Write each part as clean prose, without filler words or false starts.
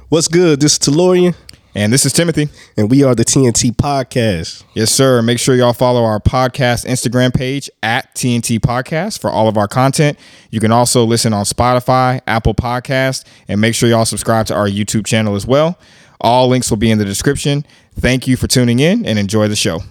What's good? This is Tellurian. And this is Timothy. And we are the TNT Podcast. Yes, sir. Make sure y'all follow our podcast Instagram page at TNT Podcast for all of our content. You can also listen on Spotify, Apple Podcasts, and make sure y'all subscribe to our YouTube channel as well. All links will be in the description. Thank you for tuning in and enjoy the show.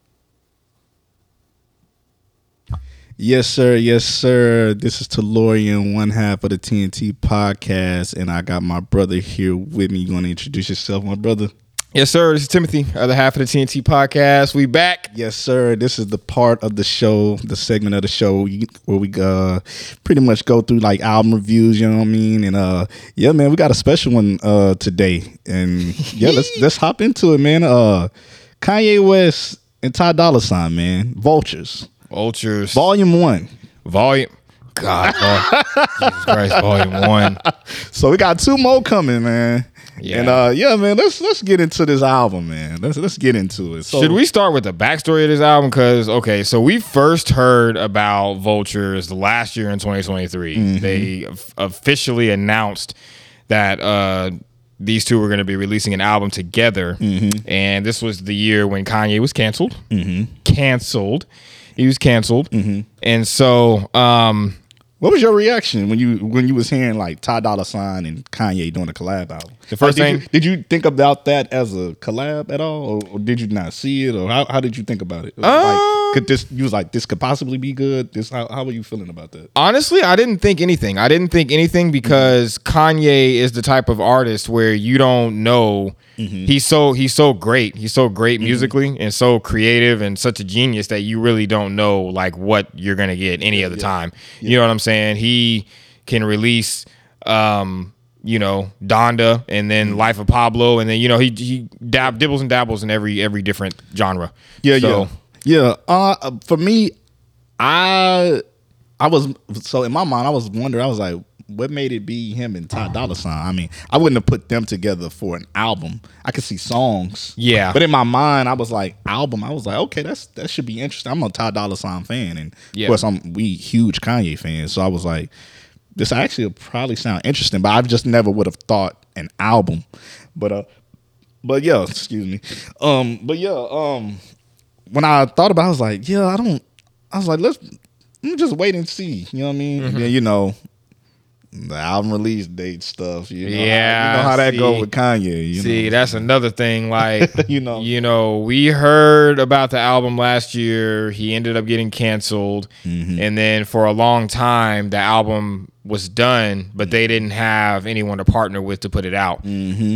Yes, sir. Yes, sir. This is Tellurian, one half of the TNT Podcast, and I got my brother here with me. You want to introduce yourself, my brother? Yes, sir. This is Timothy, other half of the TNT Podcast. We back. Yes, sir. This is the part of the show, the segment of the show where we pretty much go through like album reviews. You know what I mean? And yeah, man, we got a special one today, and yeah, let's hop into it, man. Kanye West and Ty Dolla $ign, man. Vultures. Volume 1. Jesus Christ, Volume 1. So we got 2 more coming, man. Yeah. And yeah, man, let's get into this album, man. Let's get into it. So, should we start with the backstory of this album? Because so we first heard about Vultures last year in 2023. Mm-hmm. They officially announced that these two were going to be releasing an album together, and this was the year when Kanye was canceled. He was canceled, and so what was your reaction when you was hearing like Ty Dolla $ign and Kanye doing a collab album? The first thing, did you think about that as a collab at all, or did you not see it, or how did you think about it? This could possibly be good. How were you feeling about that? Honestly, I didn't think anything. Because Kanye is the type of artist where you don't know. He's so great. He's so great musically and so creative and such a genius that you really don't know like what you're gonna get any other time. You know what I'm saying? He can release Donda and then Life of Pablo, and then he dibbles and dabbles in every different genre. For me, I was so in my mind I was wondering. I was like, what made it be him and Ty Dolla $ign? I mean, I wouldn't have put them together for an album. I could see songs, but in my mind, I was like, album. I was like, okay, that should be interesting. I'm a Ty Dolla $ign fan, and of course, we huge Kanye fans. So I was like, this actually will probably sound interesting, but I just never would have thought an album. But yeah, excuse me. When I thought about it, I was like, let me just wait and see. You know what I mean? And then, the album release date stuff. You know how that go with Kanye. That's another thing. Like, we heard about the album last year. He ended up getting canceled. And then for a long time, the album was done, but they didn't have anyone to partner with to put it out.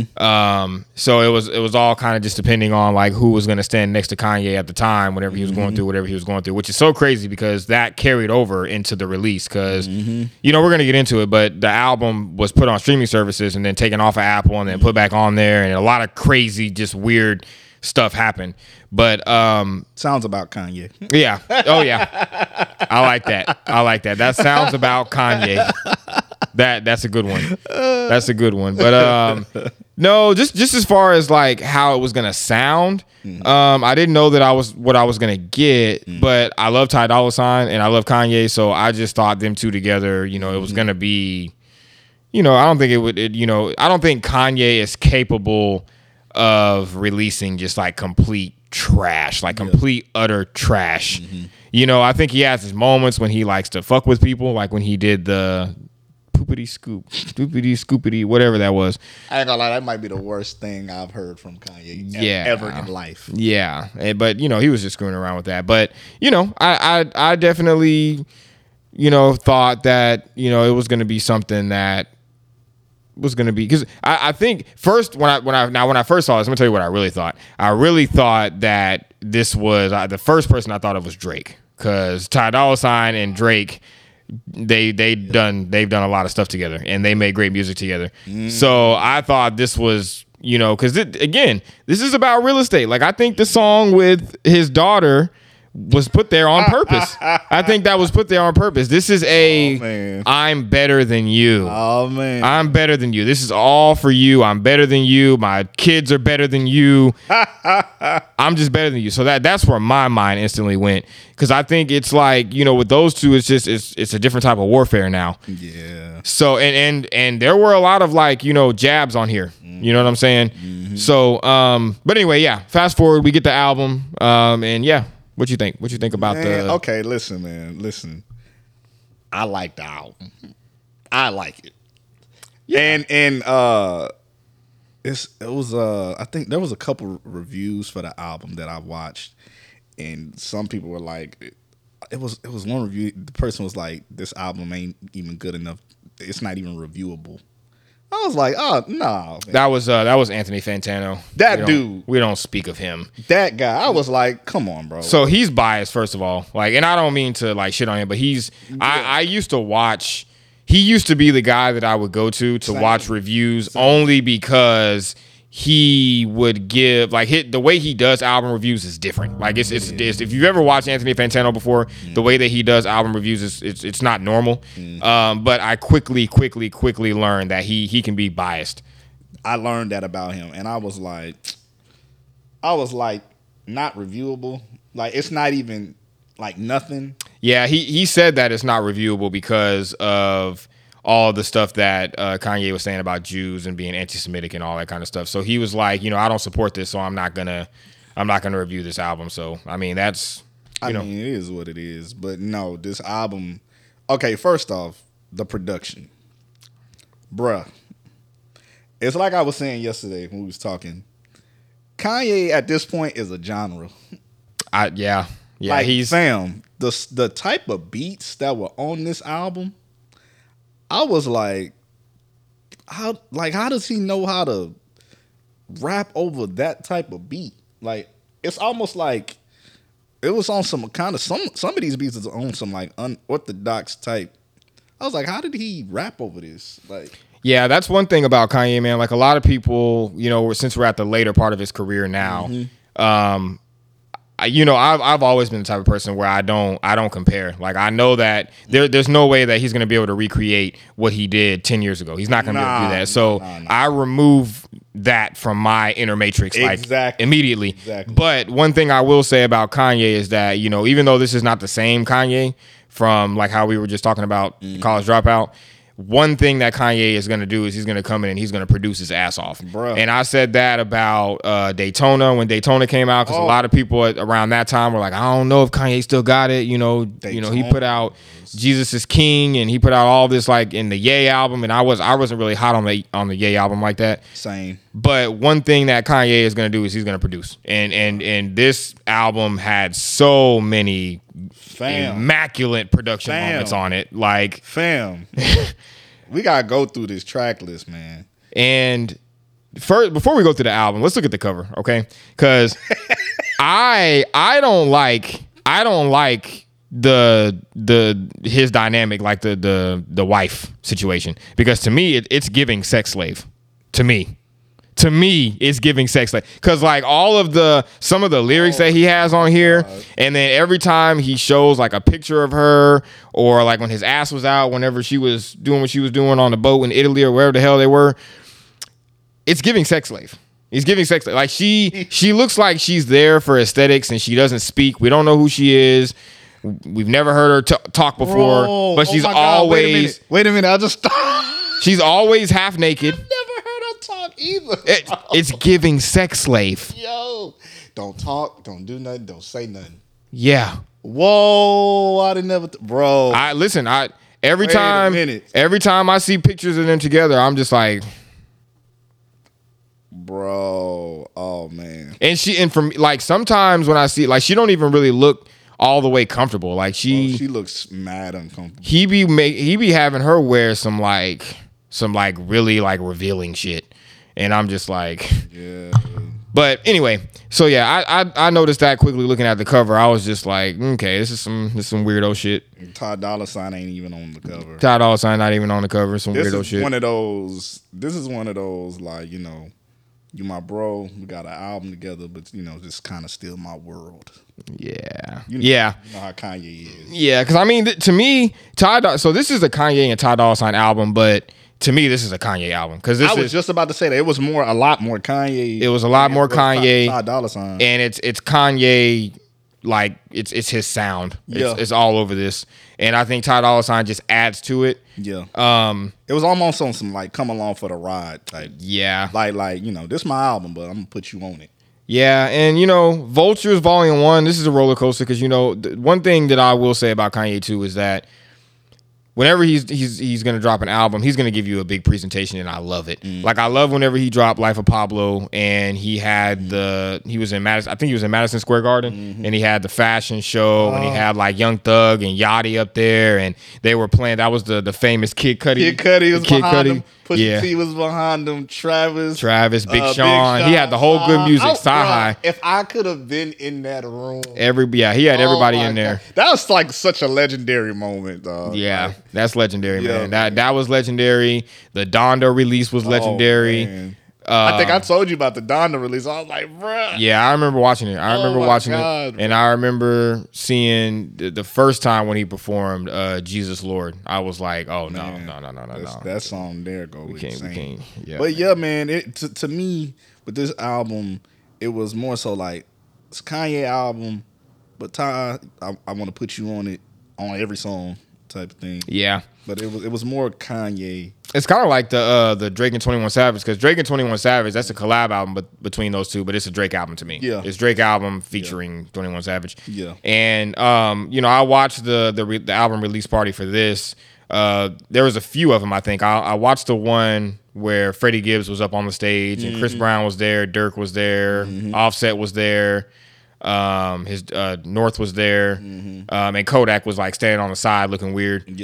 So it was all kind of just depending on like who was going to stand next to Kanye at the time, whenever he was going through whatever he was going through, which is so crazy because that carried over into the release. Because we're going to get into it, but the album was put on streaming services and then taken off of Apple and then put back on there, and a lot of crazy, just weird stuff happened. But sounds about Kanye. Yeah. Oh yeah. I like that. That sounds about Kanye. That's a good one. But no, just as far as like how it was gonna sound, I didn't know that I was gonna get, but I love Ty Dolla $ign and I love Kanye, so I just thought them two together, it was gonna be, I don't think I don't think Kanye is capable of releasing just like complete trash, like complete utter trash. I think he has his moments when he likes to fuck with people, like when he did the scoopity, whatever that was. I ain't gonna lie, that might be the worst thing I've heard from Kanye ever in life. Yeah, but he was just screwing around with that. But I definitely thought that it was going to be something that was going to be, because I think first when I first saw this, I'm gonna tell you what I really thought. I really thought that this was the first person I thought of was Drake, because Ty Dolla $ign and Drake, they've done a lot of stuff together and they made great music together. So I thought this was because this is about real estate. Like, I think the song with his daughter was put there on purpose. I think that was put there on purpose. This is I'm better than you. Oh man, I'm better than you. This is all for you. I'm better than you. My kids are better than you. I'm just better than you. So that's where my mind instantly went, because I think it's like, with those two, it's just it's a different type of warfare now. Yeah. So and there were a lot of like jabs on here. You know what I'm saying? So, but anyway, yeah. Fast forward, we get the album, and yeah, what you think? What you think about the? Okay, listen, man, listen. I like the album. I like it. Yeah. And it was I think there was a couple reviews for the album that I watched, and some people were like, it was one review. The person was like, this album ain't even good enough. It's not even reviewable. I was like, oh no. That was Anthony Fantano. Dude. We don't speak of him. That guy. I was like, come on, bro. So he's biased, first of all. Like, and I don't mean to like shit on him, but he's. Yeah. I used to watch. He used to be the guy that I would go to watch reviews only because he would give like the way he does album reviews is different. Like it's if you've ever watched Anthony Fantano before, the way that he does album reviews is it's not normal. But I quickly learned that he can be biased. I learned that about him, and I was like not reviewable. Like it's not even like nothing. Yeah, he said that it's not reviewable because of all the stuff that Kanye was saying about Jews and being anti-Semitic and all that kind of stuff. So he was like, I don't support this, so I'm not gonna review this album. So I mean, that's I mean, it is what it is. But no, this album. Okay, first off, the production, bruh. It's like I was saying yesterday when we was talking. Kanye at this point is a genre. Yeah. Like, he's the type of beats that were on this album. I was like, how does he know how to rap over that type of beat? Like, it's almost like it was on some kind of some of these beats is on some like unorthodox type. I was like, how did he rap over this? Like, yeah, that's one thing about Kanye, man. Like a lot of people, since we're at the later part of his career now, I've always been the type of person where I don't compare. Like I know that there's no way that he's going to be able to recreate what he did 10 years ago. He's not going to be able to do that. So I remove that from my inner matrix immediately. Exactly. But one thing I will say about Kanye is that, even though this is not the same Kanye from like how we were just talking about College Dropout, one thing that Kanye is going to do is he's going to come in and he's going to produce his ass off. Bruh. And I said that about Daytona when Daytona came out because a lot of people around that time were like, I don't know if Kanye still got it. He put out Jesus is King and he put out all this like in the Ye album, and I wasn't really hot on the Ye album like that. Same. But one thing that Kanye is going to do is he's going to produce, and this album had so many immaculate production moments on it. Like, we gotta go through this track list, man. And first, before we go through the album, let's look at the cover, okay? Because I don't like his dynamic, like the wife situation, because to me it's giving sex slave. To me, it's giving sex slave. Because like some of the lyrics that he has on here, and then every time he shows like a picture of her, or like when his ass was out, whenever she was doing what she was doing on the boat in Italy or wherever the hell they were, it's giving sex slave. He's giving sex slave. Like she looks like she's there for aesthetics and she doesn't speak. We don't know who she is. We've never heard her talk before, but she's always. Wait a minute! I just stopped. She's always half naked. I've never heard her talk either. It's giving sex slave. Yo, don't talk, don't do nothing, don't say nothing. Yeah. Whoa! I didn't never, bro. Every time I see pictures of them together, I'm just like, bro. Oh man. And for me, like sometimes when I see, like, she don't even really look all the way comfortable. Like she looks mad uncomfortable. He be having her wear some really like revealing shit, and I'm just like, yeah. But anyway, so yeah, I noticed that quickly looking at the cover. I was just like, okay, this is some weirdo shit. Ty Dolla $ign ain't even on the cover. Ty Dolla $ign not even on the cover. Some weirdo shit. This is one of those like, you my bro, we got an album together, but just kind of still my world. Yeah. You know how Kanye is. Yeah, because I mean, to me, so this is a Kanye and Ty Dolla $ign album, but to me, this is a Kanye album. Because I was just about to say that it was a lot more Kanye. It was a lot more Kanye. Ty Dolla $ign. And it's Kanye, like, it's his sound. It's all over this. and I think Ty Dolla $ign just adds to it. Yeah. It was almost on some like come along for the ride type. Yeah. Like this is my album, but I'm gonna put you on it. Yeah, and Vultures Volume 1, this is a roller coaster because one thing that I will say about Kanye too is that whenever he's going to drop an album, he's going to give you a big presentation, and I love it. Like, I love whenever he dropped Life of Pablo, and he had he was in Madison, I think he was in Madison Square Garden, and he had the fashion show, and he had, like, Young Thug and Yachty up there, and they were playing, that was the famous Kid Cudi. Kid Cudi was behind him. Pusha T was behind him. Travis, Big Sean. He had the whole good music. Sci-Hi. If I could have been in that room. He had everybody in there. God. That was like such a legendary moment, dog. Yeah, that's legendary, man. That was legendary. The Donda release was legendary. I think I told you about the Donda release. I was like, bruh. Yeah, I remember watching it. And I remember seeing the first time when he performed Jesus Lord. I was like, oh, no. That song there goes we can't. Yeah, but yeah, man, to me, with this album, it was more so like, it's a Kanye album, but Ty, I want to put you on it, on every song type of thing. Yeah. But it was more Kanye. It's kind of like the Drake and 21 Savage, because Drake and 21 Savage, that's a collab album between those two, but it's a Drake album to me. Yeah. It's Drake album featuring 21 Savage. Yeah. And I watched the album release party for this. There was a few of them, I think. I watched the one where Freddie Gibbs was up on the stage and Chris Brown was there, Dirk was there, Offset was there. His North was there, and Kodak was like standing on the side looking weird.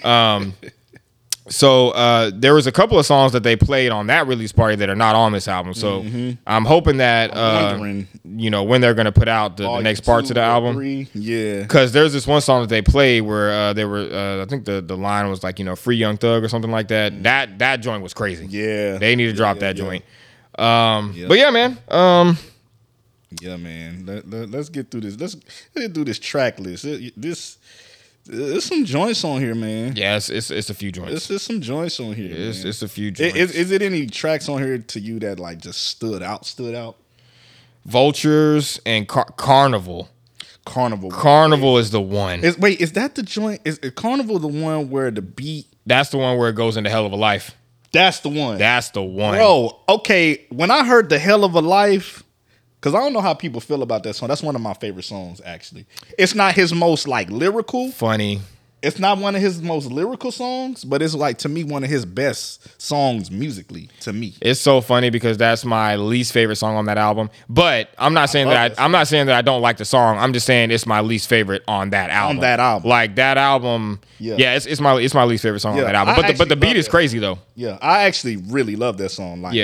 So there was a couple of songs that they played on that release party that are not on this album. So I'm hoping that when they're gonna put out the next parts of the album. 3, yeah, because there's this one song that they played where they were I think the line was like free Young Thug or something like that. That joint was crazy. Yeah, they need to drop that joint. But yeah, man. Yeah, man. Let's get through this. Let's get through this track list. There's some joints on here, man. Yeah, it's a few joints. It's some joints on here. It's a few joints. Is it any tracks on here to you that like just stood out? Vultures and Carnival. Carnival is the one. Is that the joint? Is Carnival the one where the beat? That's the one where it goes into Hell of a Life. That's the one. Bro, okay. When I heard the Hell of a Life, because I don't know how people feel about that song. That's one of my favorite songs, actually. It's not his most, like, lyrical. Funny. It's not one of his most lyrical songs, but it's, like, to me, one of his best songs musically, to me. It's so funny because that's my least favorite song on that album. But I'm not saying that I don't like the song. I'm just saying it's my least favorite on that album. Like, that album, it's my least favorite song on that album. But the beat is crazy, though. Yeah, I actually really love that song. Like,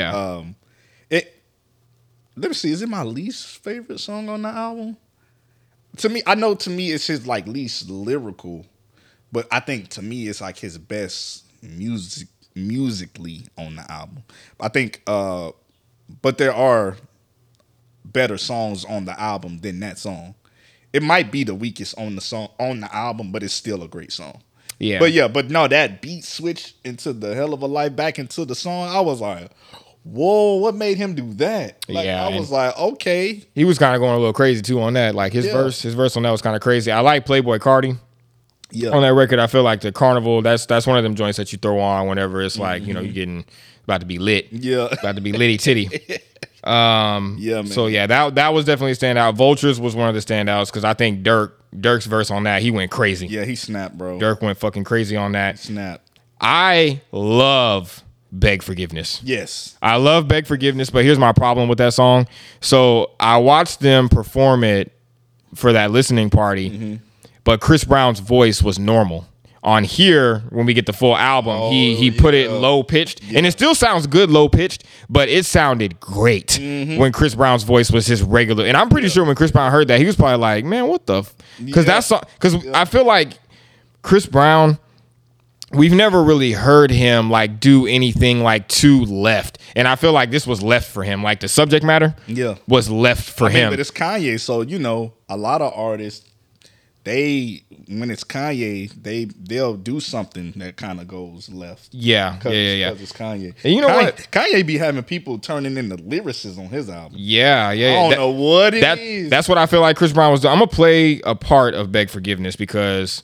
let me see. Is it my least favorite song on the album? To me it's his like least lyrical, but I think to me it's like his best musically on the album. I think, but there are better songs on the album than that song. It might be the weakest on the album, but it's still a great song. Yeah. But no, that beat switch into the Hell of a Life back into the song, I was like, whoa, what made him do that? Like, I was like, okay. He was kind of going a little crazy too on that. Like his verse on that was kind of crazy. I like Playboy Cardi. Yeah. On that record, I feel like the Carnival, that's one of them joints that you throw on whenever it's like, you're getting about to be lit. Yeah. About to be litty titty. Man. So yeah, that was definitely a standout. Vultures was one of the standouts because I think Dirk's verse on that, he went crazy. Yeah, he snapped, bro. Dirk went fucking crazy on that. Snap. I love Beg Forgiveness. Yes. I love Beg Forgiveness, but here's my problem with that song. So I watched them perform it for that listening party, but Chris Brown's voice was normal. On here, when we get the full album, he put it low pitched, and it still sounds good low pitched, but it sounded great when Chris Brown's voice was his regular. And I'm pretty sure when Chris Brown heard that, he was probably like, "Man, what the?" Because I feel like Chris Brown, we've never really heard him like do anything like too left, and I feel like this was left for him. Like the subject matter, was left for him. But it's Kanye, so a lot of artists, when it's Kanye, they'll do something that kind of goes left. Yeah. Because it's Kanye. And you know what? Kanye be having people turning into lyricists on his album. Yeah. I don't know what it is. That's what I feel like Chris Brown was doing. I'm gonna play a part of Beg Forgiveness because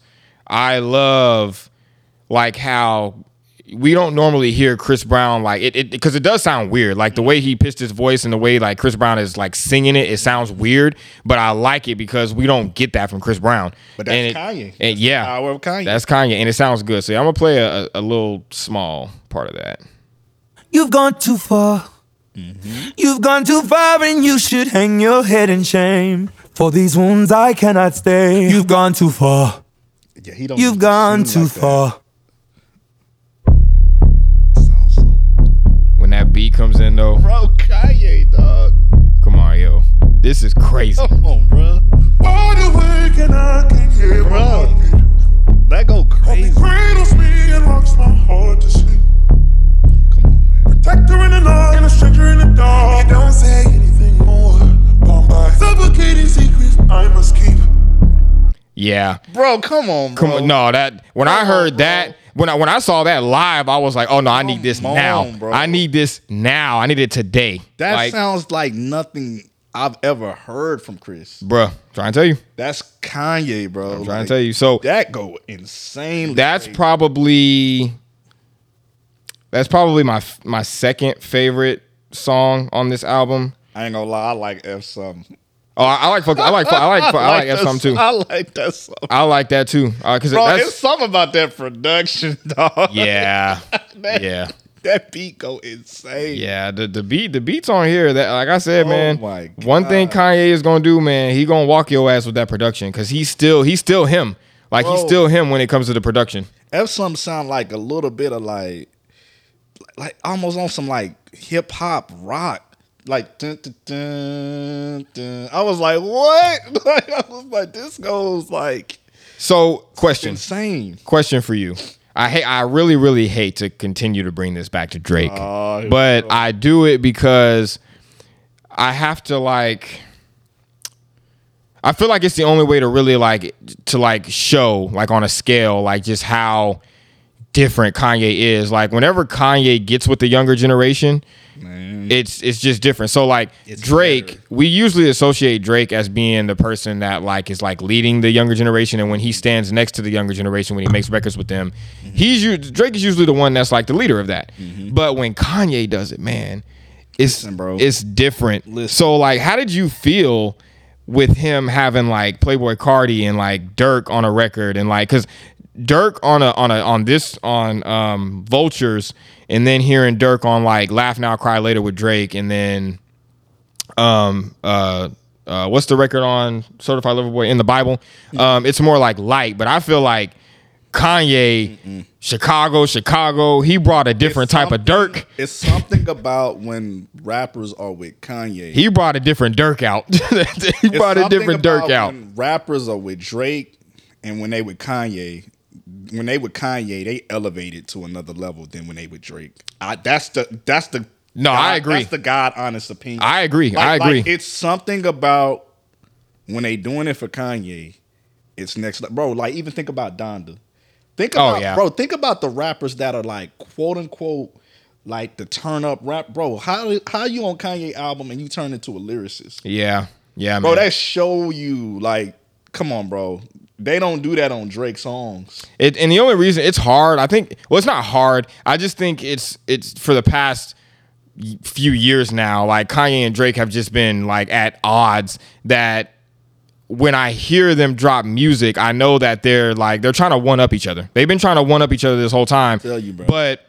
I love like how we don't normally hear Chris Brown like it because it does sound weird. Like the way he pitched his voice and the way like Chris Brown is like singing it sounds weird, but I like it because we don't get that from Chris Brown. But that's Kanye. And yeah, the power of Kanye. That's Kanye, and it sounds good. So I'm gonna play a little small part of that. You've gone too far. Mm-hmm. You've gone too far, and you should hang your head in shame. For these wounds I cannot stay. You've gone too far. Yeah, he don't. You've gone too far. Sounds so. When that beat comes in though, Bro, Kanye, dog. come on, yo, this is crazy. Come on, bro. Wide awake and I can hear my Bro, heartbeat. that go crazy. Cradles me and rocks my heart to sleep. Come on, man. Protector in the night and a stranger in the dark. Don't say anything more. Bound by suffocating secrets I must keep. Yeah, Bro, come on, bro. come on. No, that when I heard that. When I saw that live, I was like, "Oh no, I need this Come now. on, bro. I need this now. I need it today." That like, sounds like nothing I've ever heard from Chris. bruh, trying to tell you. That's Kanye, bro. I'm trying to tell you. So That go insane. that's probably my second favorite song on this album. I ain't gonna lie, I like F something. Oh, I like F song too. I like that song. I like that too. Cause Bro, that's it's something about that production, dog. yeah, That- yeah, That beat go insane. yeah. The beats on here. That like I said, Oh man. my One thing God. Kanye is gonna do, man. He gonna walk your ass with that production because he's still him. Like he's Bro. still him when it comes to the production. F something sound like a little bit of like almost on some like hip hop rock. Like dun, dun, dun, dun. I was like, what? Like, I was like, this goes like So question for you. I really, really hate to continue to bring this back to Drake, Oh, but I do it because I have to like. I feel like it's the only way to really show like on a scale like just how different Kanye is. Like whenever Kanye gets with the younger generation, it's just different. So like It's Drake, better. we usually associate Drake as being the person that like is like leading the younger generation, and when he stands next to the younger generation when he makes records with them, Drake is usually the one that's like the leader of that. But when Kanye does it, man, Listen, bro. it's different. Listen. So like, how did you feel with him having like Playboy Cardi and like Dirk on a record, and like because Dirk on Vultures, and then hearing Dirk on like Laugh Now Cry Later with Drake, and then what's the record on Certified Lover Boy, In the Bible? It's more like light, but I feel like Kanye, Chicago, he brought a different type of Dirk. It's something about when rappers are with Kanye. He brought a different Dirk out. He brought a different Dirk out. When rappers are with Drake and when they with Kanye, they elevated to another level than when they with Drake. That's the No, I agree. That's the God honest opinion. I agree. Like, I agree. Like, it's something about when they doing it for Kanye, it's next level. Bro, like even think about Donda. Think about the rappers that are like quote unquote like the turn up rap. Bro, how you on Kanye album and you turn into a lyricist? Yeah, Bro, man. that show you like, come on, bro. They don't do that on Drake songs. And the only reason it's hard, I think, well, it's not hard. I just think it's for the past few years now, like Kanye and Drake have just been like at odds that when I hear them drop music, I know that they're trying to one up each other. They've been trying to one up each other this whole time. Tell you, bro. But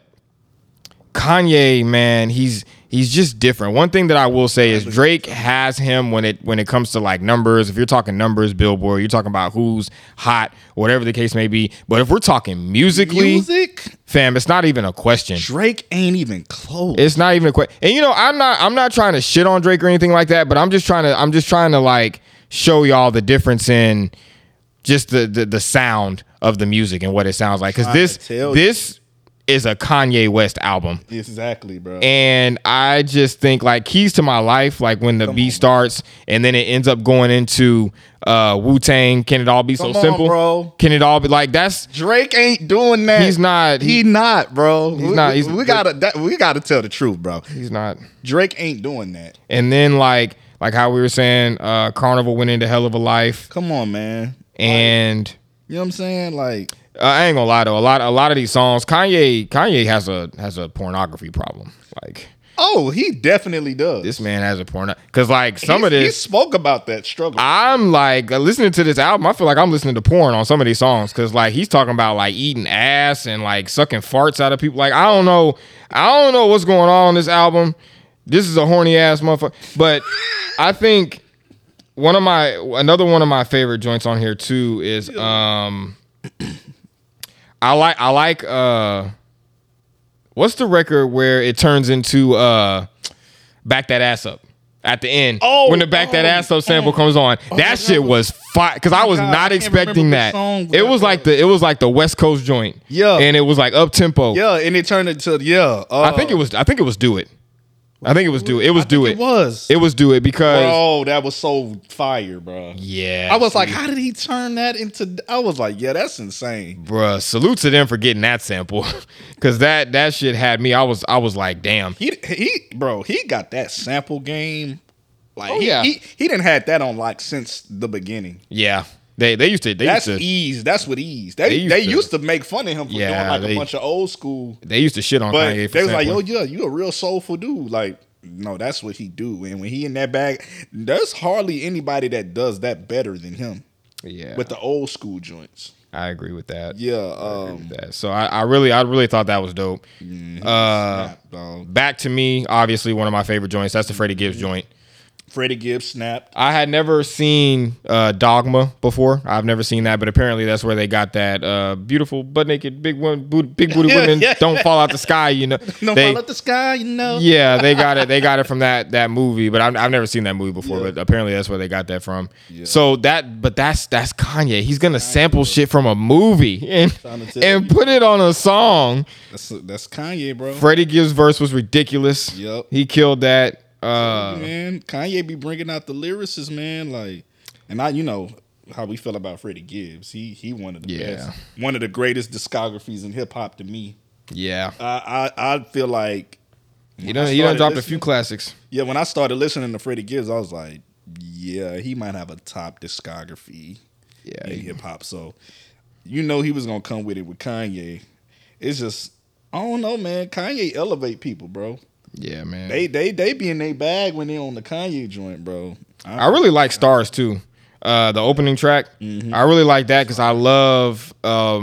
Kanye, man, he's just different. One thing that I will say is Drake has him when it comes to like numbers. If you're talking numbers, Billboard, you're talking about who's hot, whatever the case may be. But if we're talking musically, fam, it's not even a question. Drake ain't even close. It's not even a question. And you know, I'm not trying to shit on Drake or anything like that, but I'm just trying to like show y'all the difference in just the sound of the music and what it sounds like. Because this is a Kanye West album. Exactly, bro. And I just think like Keys to My Life, like when the beat starts and then it ends up going into Wu-Tang, Can It All Be So Simple? Bro. Can it all be like that's Drake ain't doing that. He's not. He not, bro. He's not. We gotta tell the truth, bro. He's not. Drake ain't doing that. And then like how we were saying, Carnival went into Hell of a Life. Come on, man. And You know what I'm saying? Like, I ain't gonna lie though. A lot of these songs, Kanye has a pornography problem. Like, oh, he definitely does. this man has a porno. Because like some of He this, spoke about that struggle. I'm like listening to this album. I feel like I'm listening to porn on some of these songs. Because like he's talking about like eating ass and like sucking farts out of people. Like I don't know what's going on this album. This is a horny ass motherfucker. But I think another one of my favorite joints on here too is I like what's the record where it turns into Back That Ass Up at the end when the Back That Ass Up sample comes on. That shit was fire because I was not expecting that. It was like the West Coast joint. Yeah. And it was like up tempo. Yeah, and it turned into I think it was Do It. I think it was Do It. It was Do It. It was Do It because bro, that was so fire, bro. yeah. I was like, how did he turn that into? I was like, yeah, that's insane. Bruh, salute to them for getting that sample. Cause that shit had me. I was like, damn. He got that sample game. Like, yeah. he didn't had that on like since the beginning. Yeah. They used to Ease. That's what Ease. They used to make fun of him for doing like a bunch of old school. They used to shit on But Kanye for they was like, sampling. yo, yeah, you a real soulful dude. Like, no, that's what he do. And when he in that bag, there's hardly anybody that does that better than him. Yeah. With the old school joints. I agree with that. Yeah. So I really thought that was dope. Snap, dog. Back to Me, obviously one of my favorite joints. That's the Freddie Gibbs joint. Freddie Gibbs snapped. I had never seen Dogma before. I've never seen that, but apparently that's where they got that beautiful butt naked big booty women don't fall out the sky. You know, Don't fall out the sky. You know. Yeah, they got it. They got it from that movie, but I've never seen that movie before. Yeah. But apparently that's where they got that from. Yeah. So that's Kanye. He's gonna sample shit from a movie and put it on a song. That's Kanye, bro. Freddie Gibbs' verse was ridiculous. Yep. He killed that. Man, Kanye be bringing out the lyricists, man. Like, and you know how we feel about Freddie Gibbs. He one of the best, one of the greatest discographies in hip hop to me. Yeah, I feel like he done dropped a few classics. Yeah, when I started listening to Freddie Gibbs, I was like, yeah, he might have a top discography in hip hop. So, you know, he was gonna come with it with Kanye. It's just, I don't know, man. Kanye elevate people, bro. Yeah, man. They be in their bag when they on the Kanye joint, bro. I really like Stars too. The opening track. Mm-hmm. I really like that because I love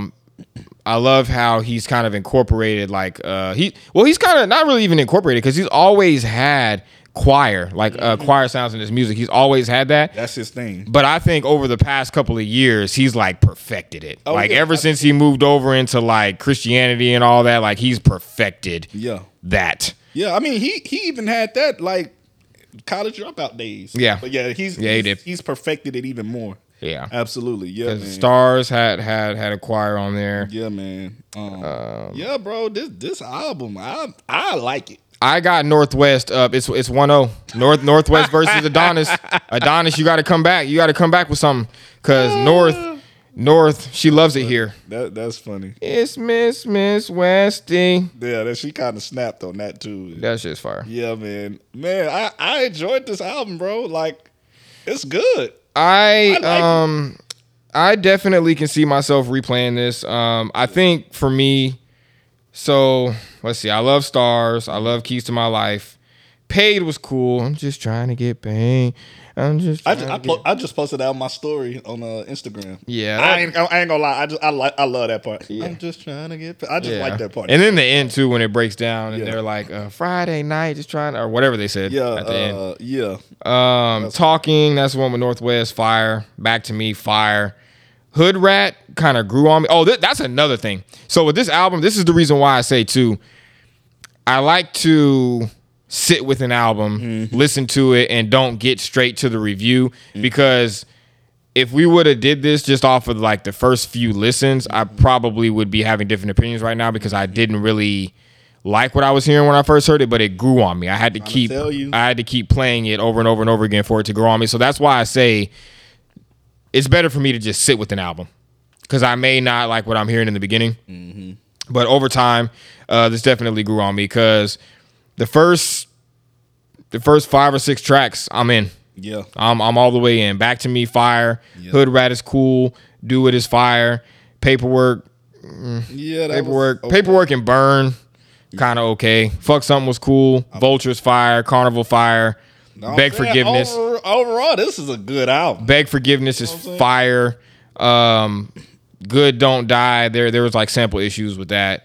how he's kind of incorporated like he's kind of not really even incorporated because he's always had choir, like choir sounds in his music. He's always had that. That's his thing. But I think over the past couple of years, he's like perfected it. Ever since he moved over into like Christianity and all that, like he's perfected that. Yeah, I mean he even had that like college dropout days. Yeah. But yeah, he's perfected it even more. Yeah. Absolutely. Yeah, man. Stars had a choir on there. Yeah, man. Yeah, bro, this album, I like it. I got Northwest up. It's 1-0. Northwest versus Adonis. Adonis, you got to come back. You got to come back with something because North, she loves it here. That's funny. It's Miss Westy. Yeah, she kind of snapped on that too. That shit's fire. Yeah, man. I enjoyed this album, bro. Like, it's good. I definitely can see myself replaying this. I think for me, so let's see. I love Stars. I love Keys to My Life. Paid was cool. I'm just trying to get paid. I just posted that on my story on Instagram. Yeah, I ain't gonna lie. I love that part. Yeah. I'm just trying to get paid. I just like that part. And then the end too when it breaks down and they're like Friday night, just trying to, or whatever they said. Yeah, at the end. Yeah. Talking. That's the one with Northwest. Fire. Back to Me. Fire. Hood Rat kind of grew on me. Oh, that's another thing. So with this album, this is the reason why I say too, I like to sit with an album, listen to it, and don't get straight to the review because if we would have did this just off of like the first few listens, I probably would be having different opinions right now because I didn't really like what I was hearing when I first heard it, but it grew on me. I had to keep playing it over and over and over again for it to grow on me. So that's why I say it's better for me to just sit with an album because I may not like what I'm hearing in the beginning, but over time, this definitely grew on me because the first 5 or 6 tracks I'm in. Yeah. I'm all the way in. Back to Me, fire. Yeah. Hood Rat is cool. Do It is fire. Paperwork. Yeah, Paperwork and Burn, kind of okay. Fuck Something was cool. Vulture's fire. Carnival fire. Beg Forgiveness. Overall, this is a good album. Beg Forgiveness is fire. Good Don't Die. There was like sample issues with that.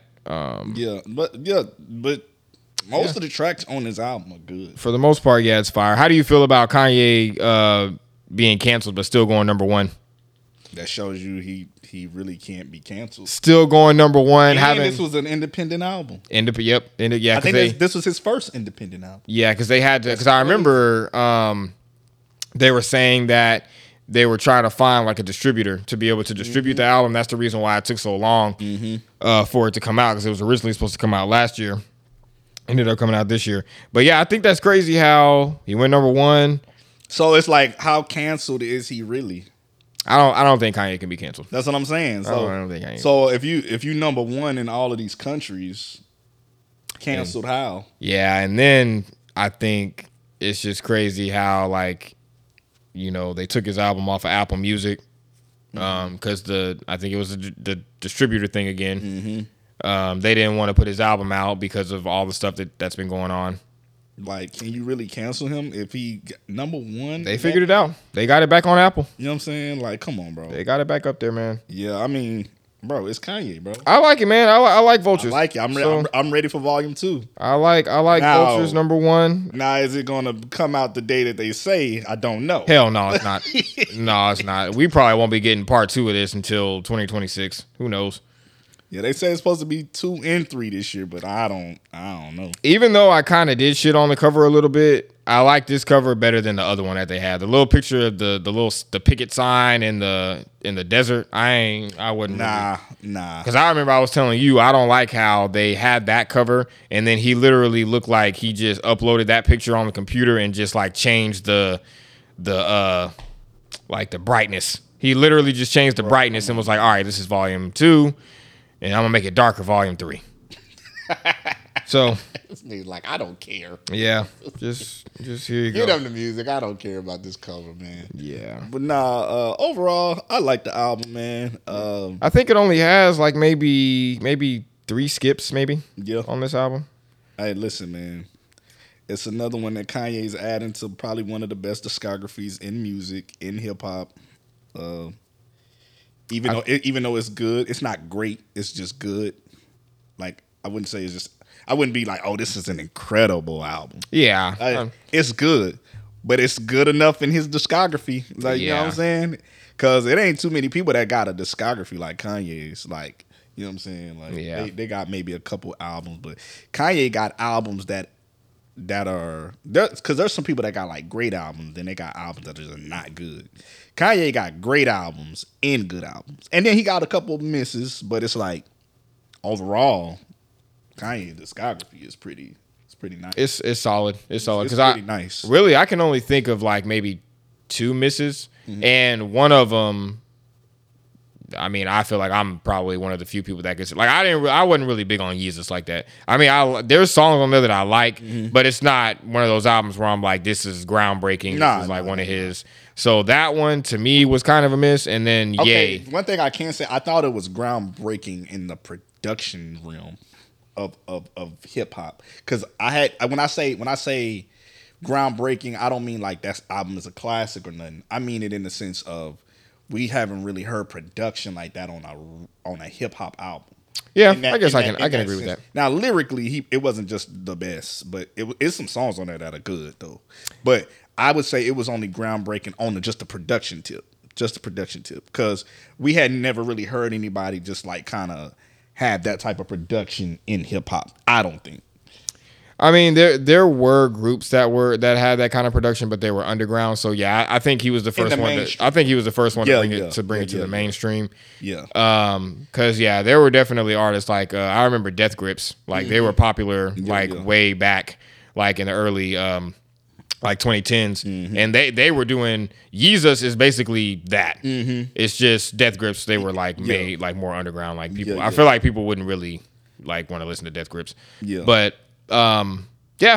But most of the tracks on this album are good. For the most part, yeah, it's fire. How do you feel about Kanye being canceled but still going number one? That shows you he really can't be canceled. Still going number one. And this was an independent album. I think this was his first independent album. Yeah, because they had to. Because I remember they were saying that they were trying to find like a distributor to be able to distribute the album. That's the reason why it took so long for it to come out, because it was originally supposed to come out last year. Ended up coming out this year. But yeah, I think that's crazy how he went number one. So it's like, how canceled is he really? I don't think Kanye can be canceled. That's what I'm saying. So, I don't think Kanye. So if you number one in all of these countries, canceled how? Yeah, and then I think it's just crazy how, like, they took his album off of Apple Music because I think it was the distributor thing again. They didn't want to put his album out because of all the stuff that's been going on. Like, can you really cancel him if he number one? They figured it out. They got it back on Apple. You know what I'm saying? Like, come on, bro. They got it back up there, man. Yeah, I mean, bro, it's Kanye, bro. I like it, man. I like Vultures. I like it. I'm ready for volume 2. I like now, Vultures number 1. Now, is it gonna come out the day that they say? I don't know. Hell no, it's not. No, it's not. We probably won't be getting part 2 of this until 2026. Who knows? Yeah, they say it's supposed to be 2 and 3 this year, but I don't know. Even though I kind of did shit on the cover a little bit, I like this cover better than the other one that they had. The little picture of the picket sign in the desert. I wouldn't. Nah. Because I remember I was telling you I don't like how they had that cover, and then he literally looked like he just uploaded that picture on the computer and just like changed the brightness. He literally just changed the brightness and was like, all right, this is volume 2. And I'm gonna make it darker, volume 3. So this nigga's like, I don't care. Yeah, just here you go. Get them the music. I don't care about this cover, man. Yeah, but overall, I like the album, man. I think it only has like maybe 3 skips, on this album. Hey, listen, man. It's another one that Kanye's adding to probably one of the best discographies in music, in hip hop. Even though it's good, it's not great. It's just good. Like, I wouldn't say it's just. I wouldn't be like, oh, this is an incredible album. Yeah, it's good, but it's good enough in his discography. Like, you know what I'm saying? Because it ain't too many people that got a discography like Kanye's. Like, you know what I'm saying? Like, they got maybe a couple albums, but Kanye got albums that are there, because there's some people that got like great albums, then they got albums that are just not good. Kanye got great albums and good albums, and then he got a couple misses, but it's like overall, Kanye's discography is pretty nice. It's solid. It's solid because pretty nice. Really, I can only think of like maybe 2 misses, and one of them. I mean, I feel like I'm probably one of the few people that gets like I wasn't really big on Yeezus like that. I mean, there's songs on there that I like, but it's not one of those albums where I'm like, this is groundbreaking. This is like one of his. So that one to me was kind of a miss. And then Yay. One thing I can say, I thought it was groundbreaking in the production realm of hip hop, because when I say groundbreaking, I don't mean like that album is a classic or nothing. I mean it in the sense of, we haven't really heard production like that on a hip hop album. Yeah, I guess I can agree with that. Now lyrically, it wasn't just the best, but it's some songs on there that are good though. But I would say it was only groundbreaking on just the production tip, because we had never really heard anybody just like kind of have that type of production in hip hop. I don't think. I mean, there were groups that had that kind of production, but they were underground. So yeah, I think he was the first one. I think he was the first one to bring it to the mainstream. Yeah. Because there were definitely artists like I remember Death Grips. Like they were popular way back, like in the early like 2010s, and they were doing. Yeezus is basically that. It's just Death Grips. They were like made like more underground. Like people, I feel like people wouldn't really like want to listen to Death Grips. Yeah. But.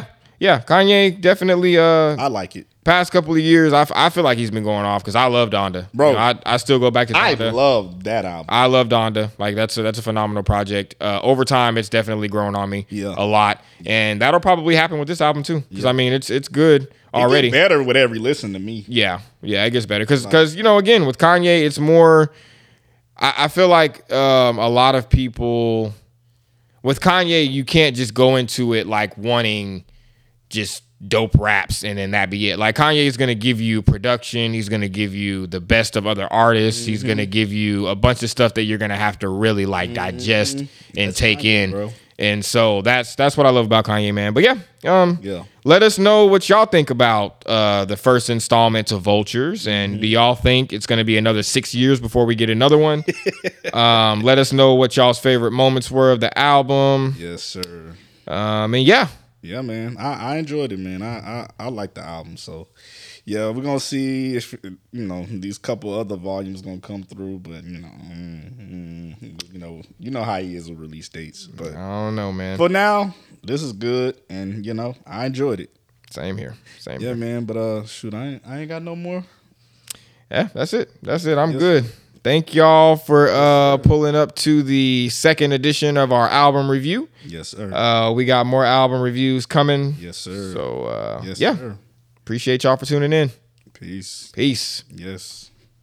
yeah, Kanye definitely. I like it. Past couple of years, I feel like he's been going off because I love Donda, Bro. You know, I still go back to I Donda. love that album. I love Donda. Like that's a phenomenal project. Over time, it's definitely grown on me a lot, and that'll probably happen with this album too. Because I mean, it's good already. It gets better with every listen to me. Yeah, it gets better because you know, again, with Kanye, it's more. I feel like a lot of people with Kanye, you can't just go into it like wanting just dope raps and then that be it. Like Kanye is gonna give you production, he's gonna give you the best of other artists, he's gonna give you a bunch of stuff that you're gonna have to really like digest and take Kanye, in. bro. And so that's what I love about Kanye, man. But Yeah. let us know what y'all think about the first installment of Vultures, and do y'all think it's going to be another 6 years before we get another one? Let us know what y'all's favorite moments were of the album. Yes, sir. And yeah, man. I enjoyed it, man. I like the album. So, yeah, we're gonna see if these couple other volumes gonna come through, but you know how he is with release dates. But I don't know, man. for now, this is good, and I enjoyed it. Same here. Yeah, man. But shoot, I ain't got no more. Yeah, that's it. I'm good. Thank y'all for pulling up to the second edition of our album review. Yes, sir. We got more album reviews coming. Yes, sir. So yes, yeah, sir. appreciate y'all for tuning in. Peace. Peace. Yes.